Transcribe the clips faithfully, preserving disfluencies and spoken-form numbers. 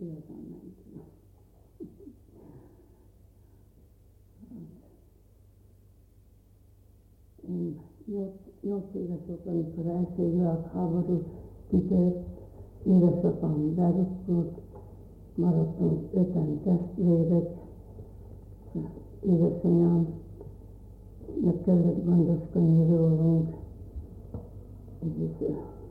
igazán nem tudom. Én nyolc éves volt, amikor első világháború kitört, édesapám berúgott, maradtunk öten testvérek, édesanyám meg kellett gondoskodni rólunk, és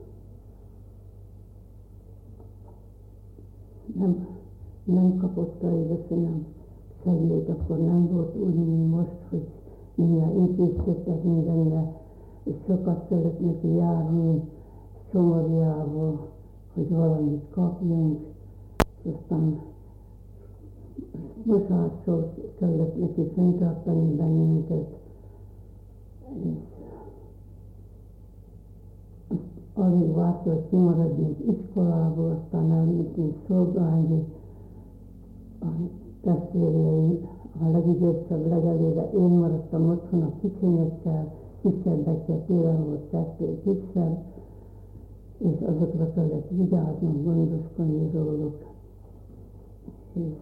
nem, nem kapott a édesanyám segélyt, akkor nem volt úgy, mint most, hogy mindjárt építkeztek mindenre, és sokat kellett neki járni Somorjából, hogy valamit kapjunk, és aztán mosásról kellett neki fenntartani bennünket, és alig várta, hogy kimaradjunk iskolából, aztán elmentünk szolgálni. A testvéreim a legidősebb legelőre én maradtam otthon a kicsinyekkel, kisebbekkel, tőlem volt kettő kisebb, és azokra kellett vigyáznom, gondoskodni róluk. És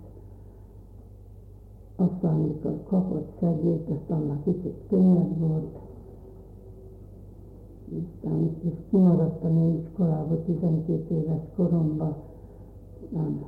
aztán, amikor kapott segélyt, aztán már kicsit könnyebb volt, aztán és kimaradtam én iskolába tizenkét éves koromban, aztán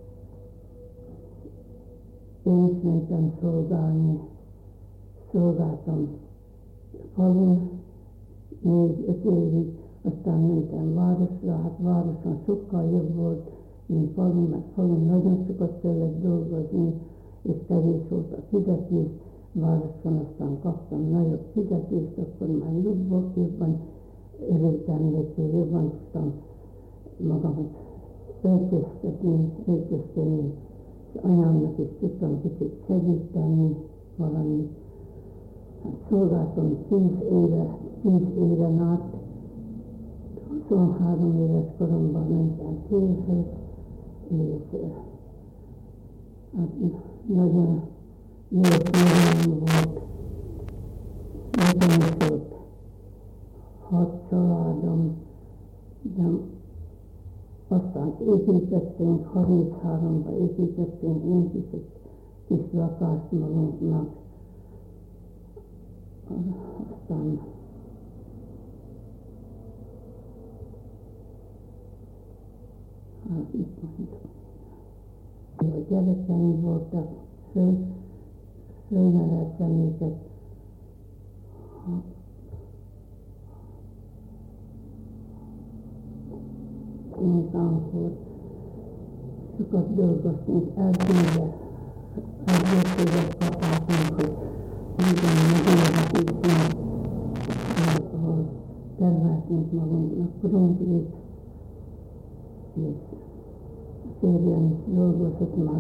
én is mentem szolgálni, szolgáltam falun négy-öt évig, aztán mentem városra, hát városon sokkal jobb volt, mint falun, mert falun nagyon sokat kellett dolgozni, és kevés volt a fizetés, városon aztán kaptam nagyobb fizetést, akkor már jobb volt, jobban örültem, jobban tudtam magamat öltöztetni, öltöztetni, és anyámnak is tudtam kicsit segíteni valamit. Hát szolgáltam tíz éve, tíz éven át, huszonhárom éves koromban mentem férhez, és hát nagyon jó szívem volt, nagyon is volt hat családom, de aztán építettünk, harmincháromban építettünk én is egy kis lakást magunknak, aztán hát mit mondom, a gyerekeim voltak, föl, fölneveltem őket, munkánk volt, sokat dolgoztunk, eltűnve, eltűnve kapáltunk, hogy minden megőrvet is, ahol termeltünk magunknak krumplit, és férjem is dolgozott már,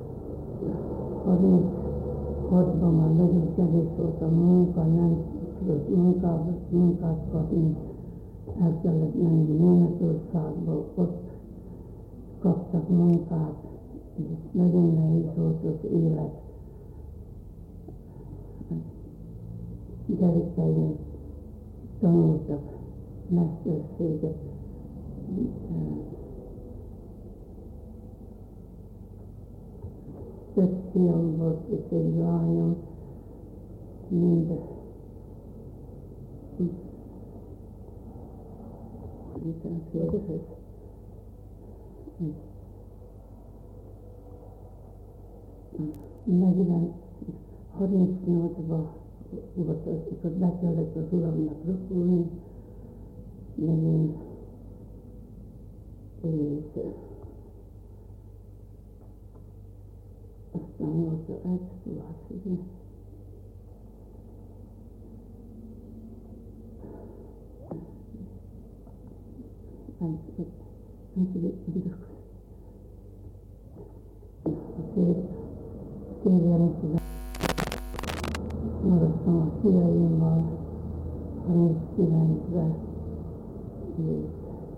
harminchatban már nagyon kevés volt a munka, nem tudott munkát, munkát kapni, el kellett menni Németországba, ott kaptak munkát, és nagyon nehéz volt az élet. Gyerekeim tanultak mesterséget, több fiam volt és egy lányom, mind minden férhez. negyven, harmincnyolcban volt az, amikor be kellett az uramnak röpülni, megint, és aztán volt az exploáció. Nem tudok, nem tudok bírok. Férjem maradtam a fiaimmal, harminckilencben, és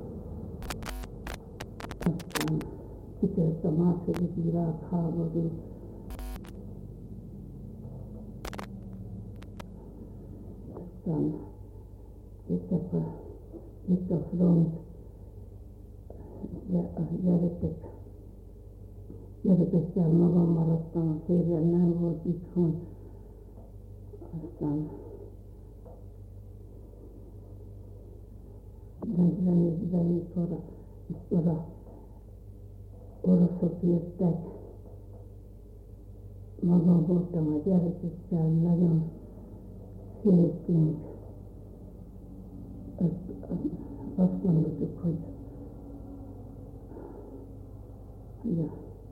aztán kitört a második világháború. Aztán jöttek a, jött a front, de a gyerekek gyerekekkel magam maradtam, a férjem nem volt itthon. Aztán negyvenötben, mikor a oroszok jöttek, magam voltam a gyerekekkel, nagyon féltünk. Azt mondtuk, hogy ja,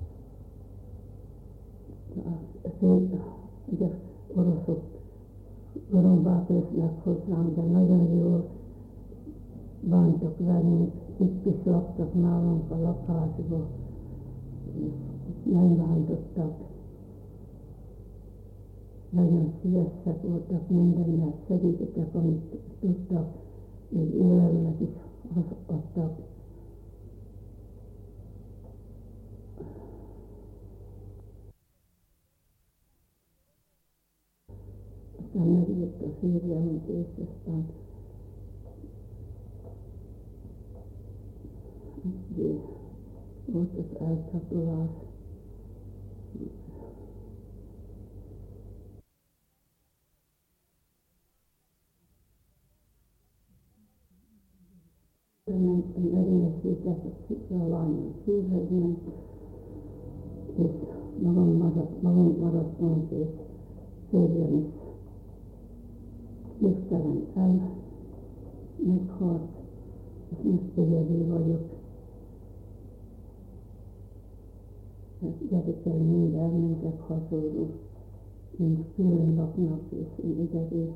ugye oroszok gorombák lesznek hozzám, de nagyon jól bántak velünk, itt is laktak nálunk a lakásban, nem bántottak. Nagyon szívesek voltak, mindennel segítettek, amit tudtak, még élelmet is adtak. Aztán megjött a férjem, és aztán volt az elcsatolás. Megnősítek a lányom szívhez ment, és magam, marad, magam maradtam, és férjem is hirtelen el, meghalt, és most egyedül vagyok. Gyerekei mind elmentek hazulni, mind külön laknak, és én egyedül.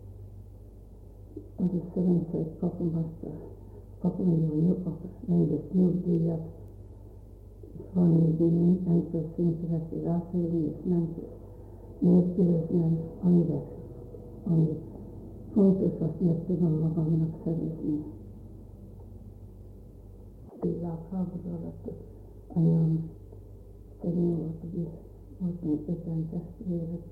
Az a szerencsé, hogy kapom azt a kapom a rendes nyugdíjat, és van még én nem kell szintre rászélni, és nem kell nélkülöznem, amire, ami fontos, azt meg tudom magamnak szerezni. Világháború alatt anyám szegény volt, hogy voltunk öten testvérek.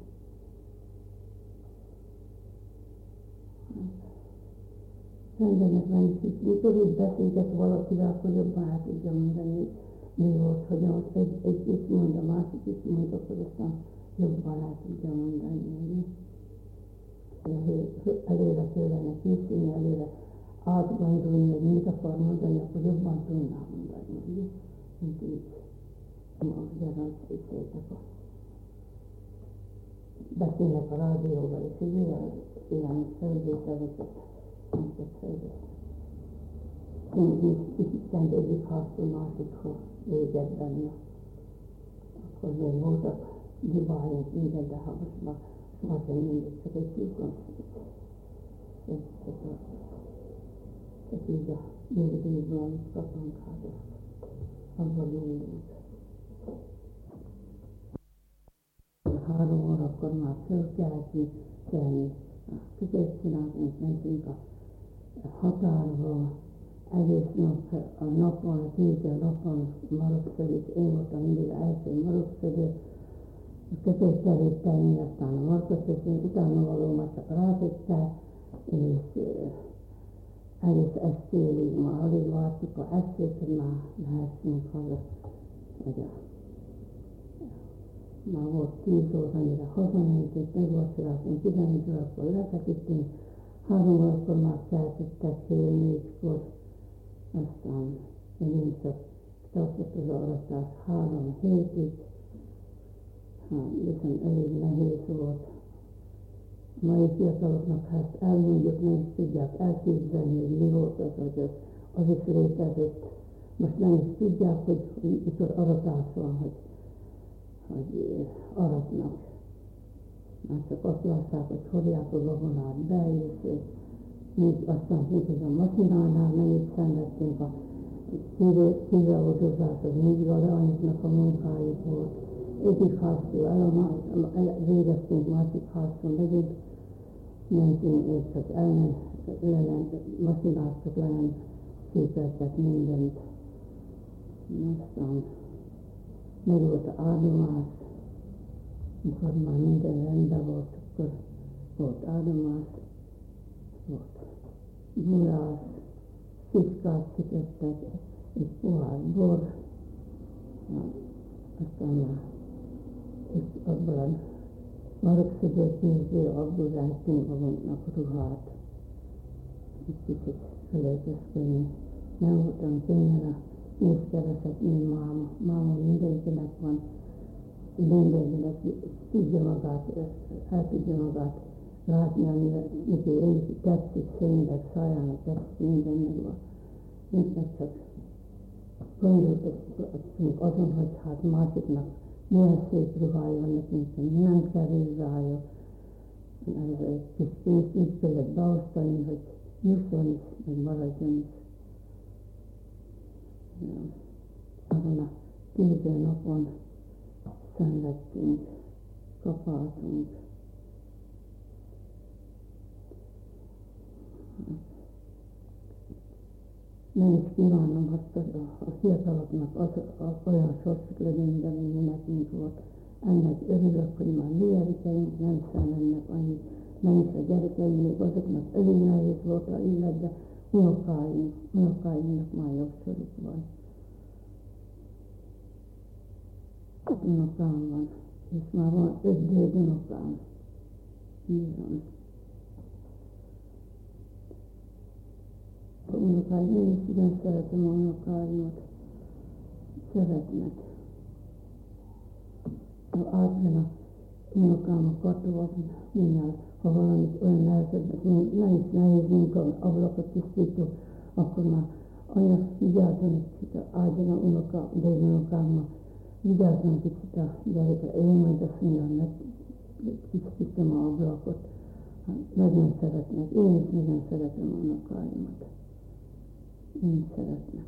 Rendenek nem is, mikor így beszélget valakivel, akkor jobban el tudja mondani, mi volt, hogy ott egy, egy is mond, a másik is mond, akkor aztán jobban el tudja mondani. Előre kellene készülni, előre átgondolni, hogy mit akar mondani, akkor jobban tudná mondani. Mint így, ma gyermekségek beszélnek a rádióval, és így ilyen, ilyen felvételeket. Isten egyik háztól másikhoz végett benne. Akkor még voltak dibályok minden, de ha most már sohasem mindig csak egy szűkön. Csak így a nyugdíjban, amit kapunk, hát abban mindent. Három órakor már föl kellett kelni. Között csináltunk, mentünk a határba, egész nap, a napon, a tízzel napon marokszögés, én voltam mindig első marokszögés, között került tenni, aztán a markaszögés, utána való már csak rátette, és egész estélig már alig vártuk a estét, hogy már lehetünk haza. Már volt tíz óra, amire hazamentünk, megvacsoráltunk, tizenegy órakor lefeküdtünk, három órakor már keltettek, fél négykor, aztán megint csak tartott az aratás három hétig, hát viszont elég nehéz volt. A mai fiataloknak, ha ezt elmondjuk, nem is tudják elképzelni, hogy mi volt az, hogy az, az is létezett. Most nem is tudják, hogy mikor aratás van, hogy hogy aratnak. Már csak azt látják, hogy hordják a gabonát be, és még aztán hogy a masinánál mennyit szenvedtünk, a szíveoldozás, az mindig a leányoknak a munkájuk volt. Egyik háztól végeztünk, másik háztól megint mentünk, és csak elment, masináztak le nem szépeltek mindent. Aztán meg volt az áldomás, mikor már minden rendben volt, akkor volt áldomás, volt burás, fiskát sütöttek, egy pohár bor, aztán már itt abban a marokszögőtűző, abból rájtunk magunknak ruhát. Egy kicsit felöltözködni. Nem voltam könnyen a nézkeresett, mint máma. Máma mindenkinek van, mindenkinek tudja magát, el tudja magát látni, amire neki én tetszik, szényleg, szájának tetszik, minden megvan. Mint meg csak gondoltunk azon, hogy hát másiknak milyen szép ruhája van, nekünk nem kerül rája. Egy kis pénzt úgy kellett beosztani, hogy jusson is, meg maradjon is. Ja. Azon a tíző napon szenvedtünk, kapáltunk. Nem is kívánom azt a, a fiataloknak az, az olyan sorsuk legyen, de mi nekünk volt. Ennek örülök, hogy már mi gyerekeink nem szenvednek annyit, nem is a gyerekeim, még azoknak elég nehéz volt a illet, de unokáink, unokáinknak már jobb soruk van. Unokám van, és már van öt déd unokám. Így van. A unokáim, én is igen szeretem a unokáimat. Szeretnek. Átjön a unokám a katóval, mindjárt, ha valamit olyan nehezebbet, nem is nehéz munka, ablakot tisztítok, akkor már anya vigyázzon egy kicsit, áldjon a unoka, de egy unokámmal, vigyázzon kicsit a gyerekre, én majd azt mondjam, meg tisztítom a ablakot. Hát, nagyon szeretnek, én is nagyon szeretem a unokáimat. Én szeretnek.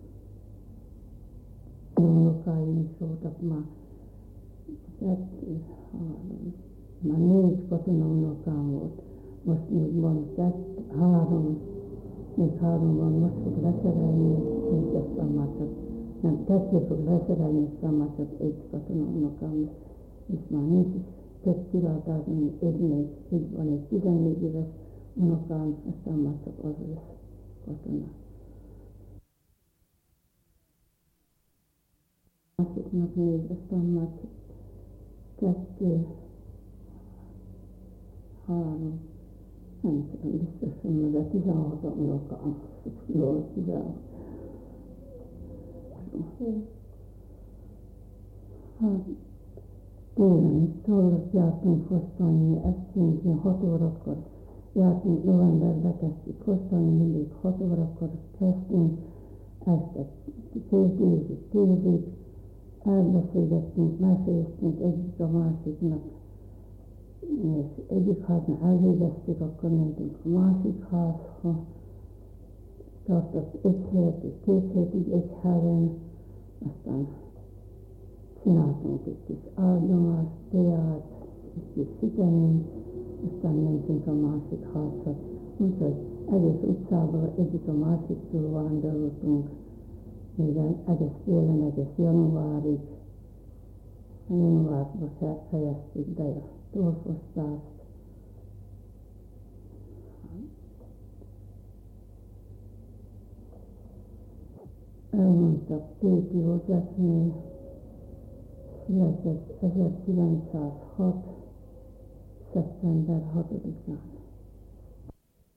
A unokáim is voltak már, kettő, három, már négy katona unokám volt. Most még van kettő, három, még három van, most fog leszerelni, és aztán már csak, nem, kettő fog leszerelni, aztán már csak egy katona unokám, és már nincs is több kilátás, mint egy még, egy van egy tizennégy éves unokám, aztán már csak az lesz katona. Másiknak még, aztán már kettő, három, nem tudom, biztosan, de tizenhat unokám, jól tizenhat. Hát, télen tollat jártunk fosztani, estünk, ilyen hat órakor jártunk, novemberbe kezdtük fosztani, mindig hat órakor kezdtünk, este két évig, tízig, elbeszélgettünk, meséztünk egyik a másiknak, és egyik háznál elvégeztük, akkor mentünk a másik házha, tartott egy hétig, két hétig egy helyen, aztán csináltunk egy kis áldomást, teát, egy kis süteményt, aztán mentünk a másik házhoz. Úgyhogy egész utcából egyik a másiktól vándoroltunk, még egész télen, egész januárig. A januárban fejeztük be a tolfosztást. Elmondtak Péti Józsefnél, született ezerkilencszázhat. szeptember hatodikán.